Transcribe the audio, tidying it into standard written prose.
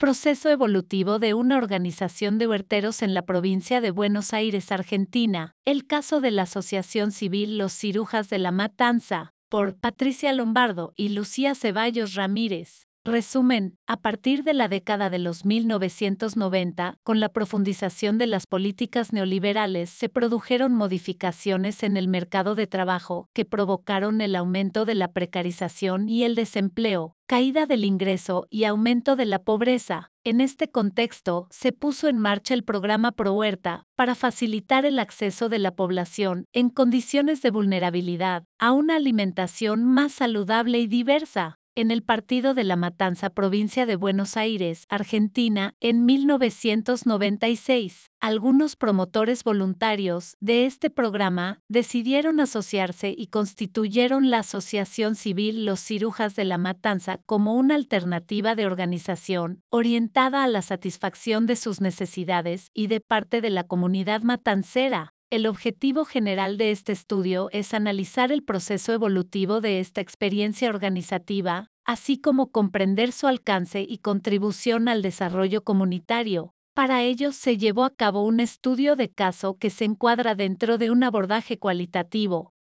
Proceso evolutivo de una organización de huerteros en la provincia de Buenos Aires, Argentina. El caso de la Asociación Civil Los Cirujas de la Matanza, por Patricia Lombardo y Lucía Ceballos Ramírez. Resumen, a partir de la década de los 1990, con la profundización de las políticas neoliberales, se produjeron modificaciones en el mercado de trabajo que provocaron el aumento de la precarización y el desempleo, caída del ingreso y aumento de la pobreza. En este contexto, se puso en marcha el programa ProHuerta para facilitar el acceso de la población en condiciones de vulnerabilidad a una alimentación más saludable y diversa. En el Partido de la Matanza, provincia de Buenos Aires, Argentina, en 1996, algunos promotores voluntarios de este programa decidieron asociarse y constituyeron la Asociación Civil Los Cirujas de la Matanza como una alternativa de organización orientada a la satisfacción de sus necesidades y de parte de la comunidad matancera. El objetivo general de este estudio es analizar el proceso evolutivo de esta experiencia organizativa, así como comprender su alcance y contribución al desarrollo comunitario. Para ello se llevó a cabo un estudio de caso que se encuadra dentro de un abordaje cualitativo,